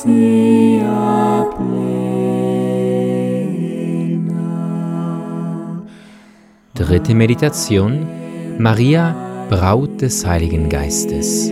Dritte Meditation: Maria, Braut des Heiligen Geistes.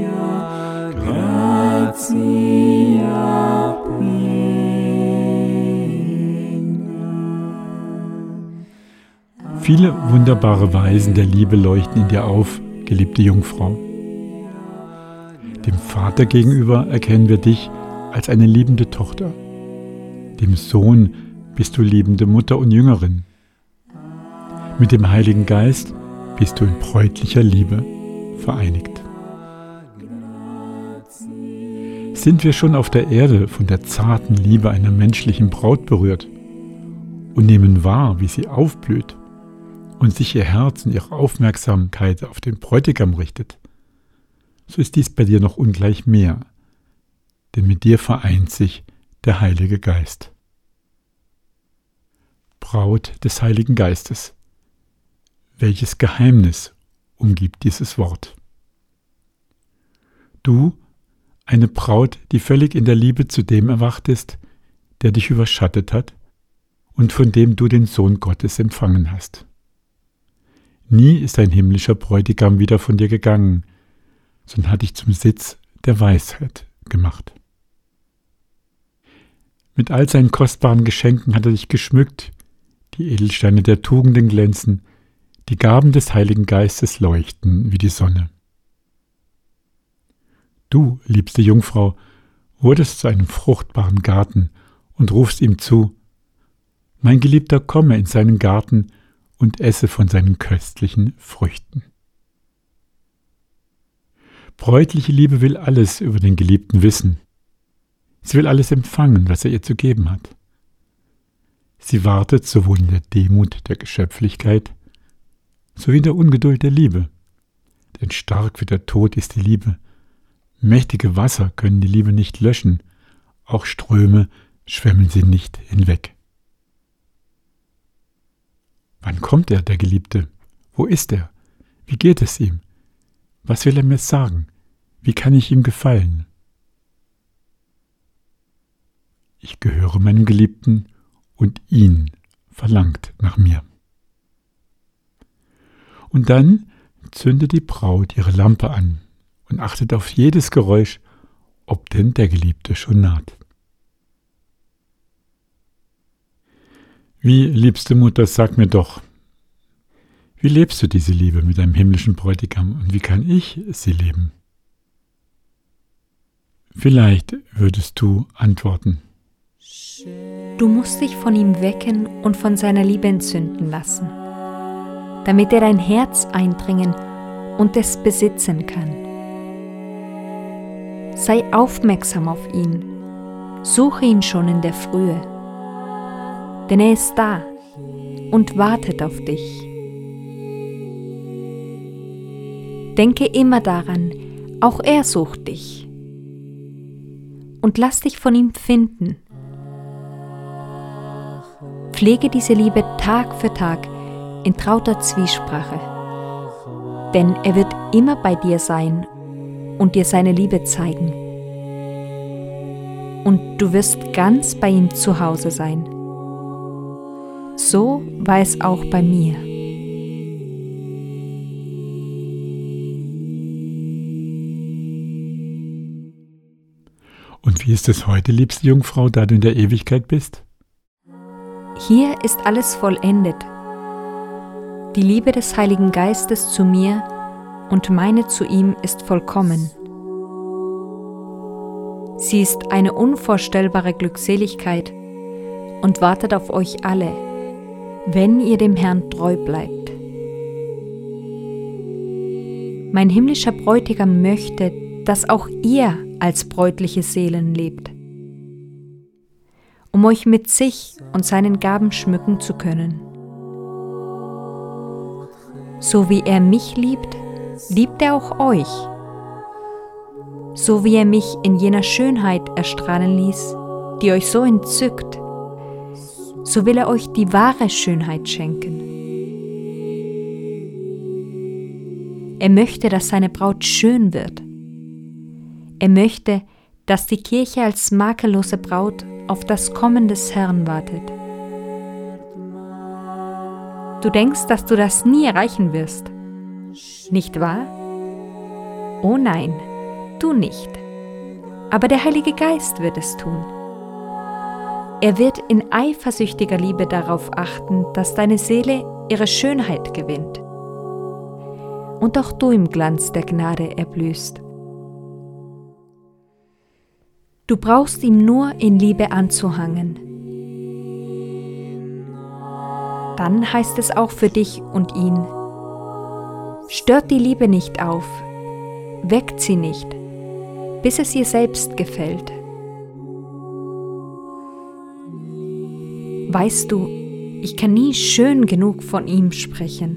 Viele wunderbare Weisen der Liebe leuchten in dir auf, geliebte Jungfrau. Dem Vater gegenüber erkennen wir dich als eine liebende Tochter. Dem Sohn bist du liebende Mutter und Jüngerin. Mit dem Heiligen Geist bist du in bräutlicher Liebe vereinigt. Sind wir schon auf der Erde von der zarten Liebe einer menschlichen Braut berührt und nehmen wahr, wie sie aufblüht und sich ihr Herz und ihre Aufmerksamkeit auf den Bräutigam richtet, so ist dies bei dir noch ungleich mehr, denn mit dir vereint sich der Heilige Geist. Braut des Heiligen Geistes. Welches Geheimnis umgibt dieses Wort? Du, eine Braut, die völlig in der Liebe zu dem erwacht ist, der dich überschattet hat und von dem du den Sohn Gottes empfangen hast. Nie ist ein himmlischer Bräutigam wieder von dir gegangen, sondern hat dich zum Sitz der Weisheit gemacht. Mit all seinen kostbaren Geschenken hat er dich geschmückt, die Edelsteine der Tugenden glänzen, die Gaben des Heiligen Geistes leuchten wie die Sonne. Du, liebste Jungfrau, wurdest zu einem fruchtbaren Garten und rufst ihm zu: Mein Geliebter, komme in seinen Garten und esse von seinen köstlichen Früchten. Bräutliche Liebe will alles über den Geliebten wissen. Sie will alles empfangen, was er ihr zu geben hat. Sie wartet sowohl in der Demut der Geschöpflichkeit sowie in der Ungeduld der Liebe. Denn stark wie der Tod ist die Liebe. Mächtige Wasser können die Liebe nicht löschen, auch Ströme schwemmen sie nicht hinweg. Wann kommt er, der Geliebte? Wo ist er? Wie geht es ihm? Was will er mir sagen? Wie kann ich ihm gefallen? Ich gehöre meinem Geliebten und ihn verlangt nach mir. Und dann zündet die Braut ihre Lampe an und achtet auf jedes Geräusch, ob denn der Geliebte schon naht. Wie, liebste Mutter, sag mir doch, wie lebst du diese Liebe mit deinem himmlischen Bräutigam und wie kann ich sie leben? Vielleicht würdest du antworten: Du musst dich von ihm wecken und von seiner Liebe entzünden lassen, damit er dein Herz eindringen und es besitzen kann. Sei aufmerksam auf ihn, suche ihn schon in der Frühe, denn er ist da und wartet auf dich. Denke immer daran, auch er sucht dich. Und lass dich von ihm finden. Pflege diese Liebe Tag für Tag in trauter Zwiesprache, denn er wird immer bei dir sein und dir seine Liebe zeigen. Und du wirst ganz bei ihm zu Hause sein. So war es auch bei mir. Und wie ist es heute, liebste Jungfrau, da du in der Ewigkeit bist? Hier ist alles vollendet. Die Liebe des Heiligen Geistes zu mir und meine zu ihm ist vollkommen. Sie ist eine unvorstellbare Glückseligkeit und wartet auf euch alle, wenn ihr dem Herrn treu bleibt. Mein himmlischer Bräutigam möchte, dass auch ihr als bräutliche Seelen lebt, um euch mit sich und seinen Gaben schmücken zu können. So wie er mich liebt, liebt er auch euch. So wie er mich in jener Schönheit erstrahlen ließ, die euch so entzückt, so will er euch die wahre Schönheit schenken. Er möchte, dass seine Braut schön wird. Er möchte, dass die Kirche als makellose Braut auf das Kommen des Herrn wartet. Du denkst, dass du das nie erreichen wirst, nicht wahr? Oh nein, du nicht. Aber der Heilige Geist wird es tun. Er wird in eifersüchtiger Liebe darauf achten, dass deine Seele ihre Schönheit gewinnt und auch du im Glanz der Gnade erblühst. Du brauchst ihm nur in Liebe anzuhangen. Dann heißt es auch für dich und ihn: Stört die Liebe nicht auf, weckt sie nicht, bis es ihr selbst gefällt. Weißt du, ich kann nie schön genug von ihm sprechen.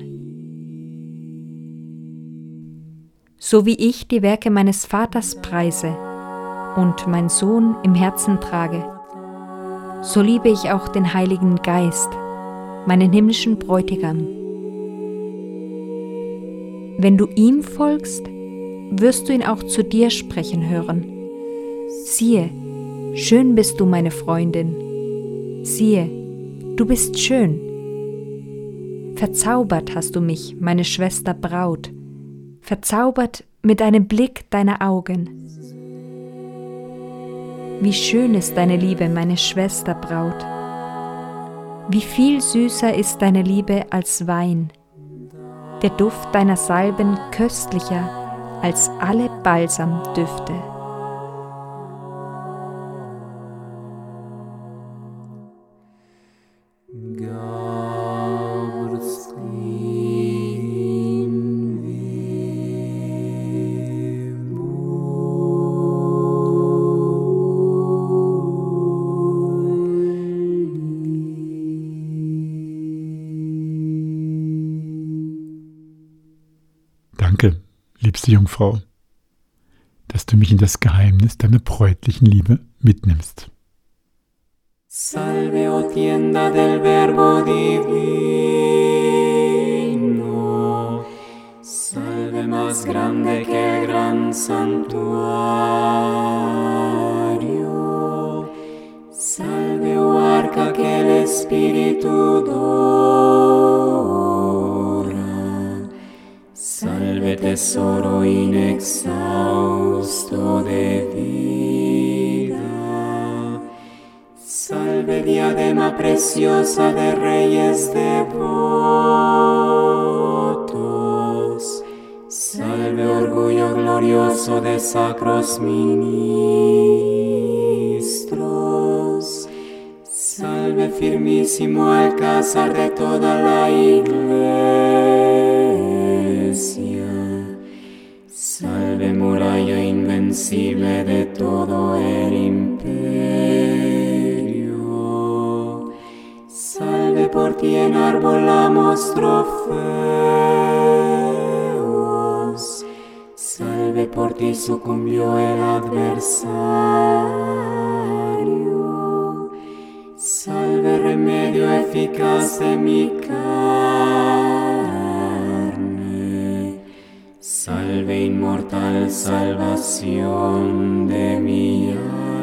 So wie ich die Werke meines Vaters preise und mein Sohn im Herzen trage, so liebe ich auch den Heiligen Geist, meinen himmlischen Bräutigam. Wenn du ihm folgst, wirst du ihn auch zu dir sprechen hören. Siehe, schön bist du, meine Freundin. Siehe, du bist schön. Verzaubert hast du mich, meine Schwester Braut, verzaubert mit einem Blick deiner Augen. Wie schön ist deine Liebe, meine Schwester Braut. Wie viel süßer ist deine Liebe als Wein, der Duft deiner Salben köstlicher als alle Balsamdüfte. Danke, liebste Jungfrau, dass du mich in das Geheimnis deiner bräutlichen Liebe mitnimmst. Salve, o tienda del Verbo divino, salve más grande que el gran santuario, salve, o arca que el Espíritu dora, salve, tesoro inexhausto de vida, salve, diadema preciosa de reyes devotos, salve, orgullo glorioso de sacros ministros, salve, firmísimo alcázar de toda la iglesia, salve, muralla invencible de todo el imperio, salve, por ti enarbolamos trofeos, salve, por ti sucumbió el adversario, salve, remedio eficaz de mi carne, salve, inmortal salvación de mi alma.